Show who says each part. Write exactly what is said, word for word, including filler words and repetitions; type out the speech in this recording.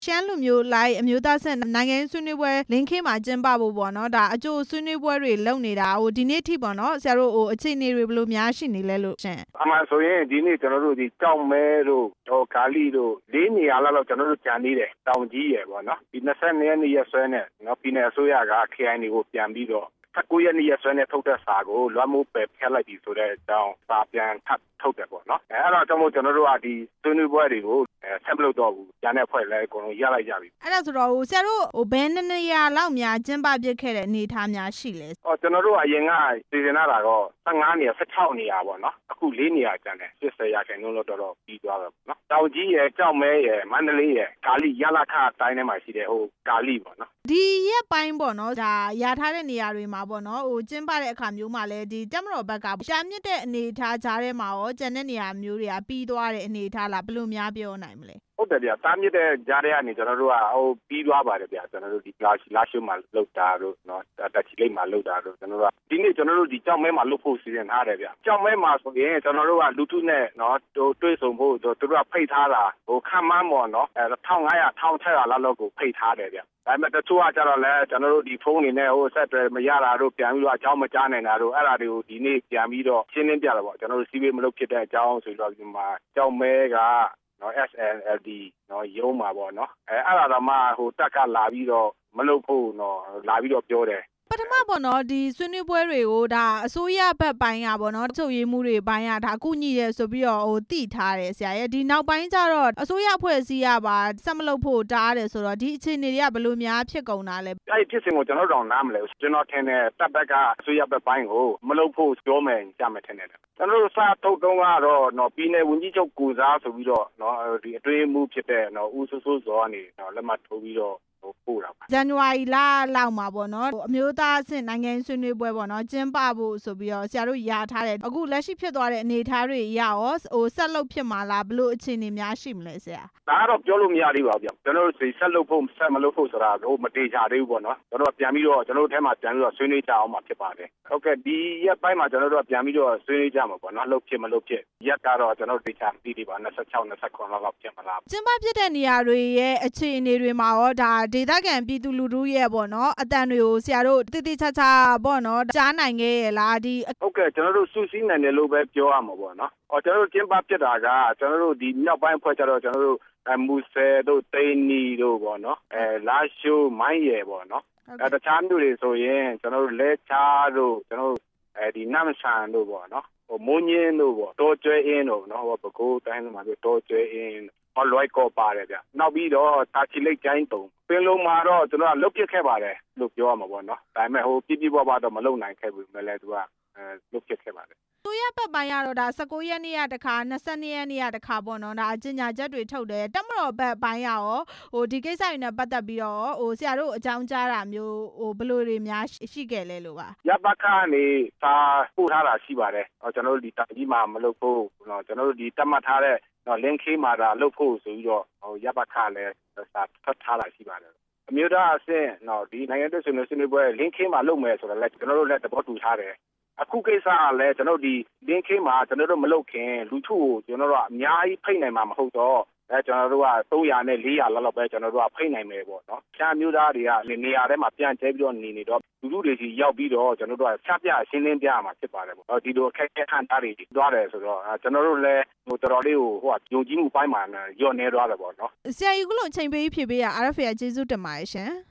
Speaker 1: ရှမ်းလူမျိုးလိုက်အမျိုးသားဆင့်နိုင်ငံရေးဆွေးနွေးပွဲလင်းခေးမှာကျင်းပဖို့ပေါ့နော်ဒါအကျိုးဆွေးနွေးပွဲတွေလုပ်နေတာဟိုဒီနေ့ထိပေါ့နော်ဆရာတို့ဟိုအခြေအနေတွေဘယ်လိုများရှိနေလဲလို့ရှင်
Speaker 2: အမှန်ဆိုရင်ဒီနေ့ကျွန်တော်တို့ဒီကြောက်မဲတို့ဟိုကာလီတို့လေးနေရာလောက်ကျွန်တော်တို့ကြံနေတယ်တောင်ကြီးရယ်ပေါ့နော်ဒီ၂၂ရက်နေ့ရက်စွဲနဲ့နော်ပြည်နယ်အစိုးရက K I A ကိုပြန်ပြီးတော့၁၉ရက်နေ့ရက်စွဲနဲ့ထုတ်တဲ့စာကိုလွှမ်းမိုးပယ်ဖျက်လိုက်ပြီဆိုတဲ့အကြောင်းစာပြန်ထပ်ထုတ်တယ်ပေါ့နော်အဲအဲ့တော့ကျွန်တော်ကျွန်တော်တို့ကဒီဆွေးနွေးပွဲတွေကိုဆက်မလုပ်တော့ဘူးကျန်တဲ့ဖွဲ့လည်းအကုန်လုံးရလိုက်ကြပြီ
Speaker 1: အဲ့ဒါဆိုတော့ဟိုဆရာတို့ဟိုဘယ်နှစ်နေရာလောက်များကျင်းပပြစ်ခဲ့တဲ့အနေအထားများရှိလဲ
Speaker 2: အော်ကျွန်တော်တို့အရင်ကစီစဉ်လာတာတော့၁၅နေရာ၁၆နေရာပေါ့နော်အခု၄နေရာကျန်တယ်၈၀ရာခိုင်နှုန်းလောက်တော့ပြီးသွားတော့နော်တောင်ကြီးရယ်ကြောက်မဲရယ်မန္တလေးရယ်ကာလီရလာခအတိုင်းထဲမှာရှိတယ်ဟိုကာလီပေါ့နော်
Speaker 1: ဒီရက်ပိုင်းပေါ့နော်ဒါရထားတဲ့နေရာတွေမှာပေါ့နော်ဟိုကျင်းပတဲ့အခါမျိုးမှာလည်းဒီတက်မတော်ဘက်ကရှာမြင့်တဲ့အနေအထားကြားထဲမှာရောကျန်တဲ့နေရာမျိုးတွေကပြီးသွားတဲ့အနေအထားလားဘယ်လိုများပြောနိုင်မလဲ
Speaker 2: ဟုတ်တယ်ဗျာတားမြစ်တဲ့ကြားထဲကနေကျွန်တော်တို့ကဟိုပြီးသွားပါတယ်ဗျာကျွန်တော်တို့ဒီလာလာရှိုးမှာလောက်တာတို့နော်တက်ချီလိတ်မှာလောက်တာတို့ကျွန်တော်တို့ကဒီနေ့ကျွန်တော်တို့ဒီကြောက်မဲမှာလုတ်ဖို့စီစဉ်ထားတယ်ဗျာကြောက်မဲမှာဆိုရင်ကျွန်တော်တို့ကလူထုနဲ့နော်တွေ့ဆုံဖို့တို့တို့ကဖိတ်ထားတာဟိုခမ်းမန်းပေါ့နော်အဲ၁၅၀၀၁၆၀၀လောက်လောက်ကိုဖိတ်ထားတယ်ဗျာဒါပေမဲ့တချို့ကကြတော့လဲကျွန်တော်တို့ဒီဖုန်းတွေနဲ့ဟိုဆက်တွယ်မရတာတို့ပြန်ပြီးတော့အကြောင်းမကြားနိုင်တာတို့အဲ့ဒါတွေကိုဒီနေ့ပြန်ပြီးတော့ရှင်းလင်းပြတယ်ပေါ့ကျွန်တော်တို့စီးပွေးမလုပ်ဖြစ်တဲ့အကြောင်းဆိုတော့ဒီမှာကြောက်မဲကနော် S N L D နော်ရုံးမှာပေါ့နော်အဲအဲ့ဒါတော့မှဟိုတက်ကလာပြီးတော့မလုပ်ဖို့နော်လာပြီးတော့ပြောတယ်
Speaker 1: ပထမပေါ့နော်ဒီဆွေးနွေးပွဲတွေကိုဒါအစိုးရဘက်ပိုင်းကပေါ့နော်ချုပ်ရည်မှုတွေပိုင်းကဒါအခုညိရဲဆိုပြီးတော့ဟိုတိထားတယ်ဆရာရဲ့ဒီနောက်ပိုင်းကျတော့အစိုးရအဖွဲ့အစည်းကပါဆက်မလုပ်ဖို့တားတယ်ဆိုတော့ဒီအခြေအနေတွေကဘယ်လိုများဖြစ်ကုန်တာလဲ
Speaker 2: အဲ့ဖြစ်စဉ်ကိုကျွန်တော်တို့တော့နားမလဲကျွန်တော်ထင်တယ်တပ်ဘက်ကအစိုးရဘက်ပိုင်းကိုမလုပ်ဖို့ပြောမယ်ကြမယ်ထင်တယ်ကျွန်တော်တို့စထုတ်တုံးကတော့နော်ပြည်နယ်ဝန်ကြီးချုပ်ကိုစားဆိုပြီးတော့နော်ဒီအတွင်းမှုဖြစ်တဲ့နော်ဦးစိုးစိုးစောကနေနော်လက်မှတ်ထိုးပြီးတော့ပို့တာပါ
Speaker 1: ဇန်နဝါရီလလောက်မှာပေါ့နော်အမျိုးသားအဆင့်နိုင်ငံဆွေးနွေးပွဲပေါ့နော်ကျင်းပဖို့ဆိုပြီးတော့ဆရာတို့ရထားတယ်အခုလက်ရှိဖြစ်သွားတဲ့အနေအထားတွေရရောဟိုဆက်လုပ်ဖြစ်မှာလားဘယ်လိုအခြေအနေများရှိမလဲဆရာ
Speaker 2: ဒါကတော့ပြောလို့မရသေးပါဘူးဗျကျွန်တော်တို့ဆက်လုပ်ဖို့ဆက်မလုပ်ဖို့ဆိုတာဟိုမတေချာသေးဘူးပေါ့နော်ကျွန်တော်တို့ပြန်ပြီးတော့ကျွန်တော်တို့ထဲမှာပြန်ပြီးတော့ဆွေးနွေးကြအောင်မှာဖြစ်ပါတယ်ဟုတ်ကဲ့ဒီရက်ပိုင်းမှာကျွန်တော်တို့ပြန်ပြီးတော့ဆွေးနွေးကြမှာပေါ့နော်လုပ်ဖြစ်မလုပ်ဖြစ်ရက်ကတော့ကျွန်တော်တို့တေချာပြီးပြီပါ၂၆ ၂၇လောက်ဖြစ်မလား
Speaker 1: ကျင်းပဖြစ်တဲ့နေရာတွေရဲ့အခြေအနေတွေမှာရောဒါဒေသခံပြည်သူလူထုရဲ့ပေါ့နော်အတန်တွေကိုဆရာတို့တိတိကျကျပေါ့နော်ကြားနိုင်ခဲ့ရလားဒီ
Speaker 2: ဟုတ်ကဲ့ကျွန်တော်တို့စူးစီးနိုင်တယ်လို့ပဲပြောရမှာပေါ့နော်အော်ကျွန်တော်တို့ကျင်းပဖြစ်တာကကျွန်တော်တို့ဒီမြောက်ပိုင်းအဖွဲ့ကျတော့ကျွန်တော်တို့အမူဆယ်တို့တိန်နီတို့ပေါ့နော်အဲလာရှိုးမိုင်းရယ်ပေါ့နော်အဲတခြားမျိုးတွေဆိုရင်ကျွန်တော်တို့လဲချားတို့ကျွန်တော်တို့အဲဒီနမ်ဆန်တို့ပေါ့နော်ဟိုမွန်းညင်းတို့ပေါ့တောကျွဲအင်းတို့နော်ဟိုပကိုးတိုင်းမှာဆိုတောကျွဲအင်းဟောလွိုက်ကောပါတယ်ဗျနောက်ပြီးတော့တာချီလိတ်ကျိုင်းတုံပင်လုံးမှာတော့ကျွန်တော်ကလုတ်ပြစ်ခဲ့ပါတယ်လို့ပြောရမှာပေါ့နော်ဒါပေမဲ့ဟိုပြပြပွားပွားတော့မလုံနိုင်ခဲ့ဘူးမလဲသူကအဲလုတ်ပြစ်ခဲ့ပါတယ်
Speaker 1: သူရပတ်ပိုင်းကတော့ဒါ၁၉ရက်နေ့ကတခါ၂၂ရက်နေ့ကတခါပေါ့နော်ဒါအကျဉ်းညာချက်တွေထုတ်တယ်တက်မတော်ဘက်ပိုင်းရောဟိုဒီကိစ္စတွေနဲ့ပတ်သက်ပြီးတော့ဟိုဆရာတို့အကြောင်းကြားတာမျိုးဟိုဘယ်လိုတွေများရှိခဲ့လဲလို့ပါ
Speaker 2: ရပခကနေစာပို့ထားတာရှိပါတယ်ဟောကျွန်တော်တို့ဒီတိုင်ကြီးမှာမလုပ်ဖို့နော်ကျွန်တော်တို့ဒီတတ်မှတ်ထားတဲ့နော်လင်းခေးမှာဒါလုပ်ဖို့ဆိုပြီးတော့ဟိုရပခလည်းစာဖတ်ထားတာရှိပါတယ်အမျိုးသားအဆင့်နော်ဒီနိုင်ငံတော်ဆွေးနွေးဆွေးနွေးပွဲလင်းခေးမှာလုပ်မယ်ဆိုတော့လည်းကျွန်တော်တို့လည်းသဘောတူထားတယ်အခုကိစ္စကလည်းကျွန်တော်ဒီလင်းခေးမှာကျွန်တော်တို့မလုပ်ခင်လူထုကိုကျွန်တော်တို့ကအများကြီးဖိတ်နိုင်မှာမဟုတ်တော့အဲကျွန်တော်တို့က၃၀၀နဲ့၄၀၀လောက်လောက်ပဲကျွန်တော်တို့ကဖိတ်နိုင်မယ်ပေါ့နော်ရှားမျိုးသားတွေကနေရာထဲမှာပြန်ကျဲပြီးတော့နေနေတော့လူထုတွေကြီးရောက်ပြီးတော့ကျွန်တော်တို့ကဆက်ပြရှင်းလင်းပြရမှာဖြစ်ပါတယ်ပေါ့ဒီလိုအခက်အခဲခံတာတွေသွားတယ်ဆိုတော့ကျွန်တော်တို့လည်းဟိုတော်တော်လေးကိုဟိုကယုံကြည်မှုပိုင်းမှာညော့နေသွားတယ်ပေါ့နော်
Speaker 1: ဆရာကြီးကလို့အချိန်ပေးဖြေပေးရ R F A ကျေးဇူးတင်ပါတယ်ရှင်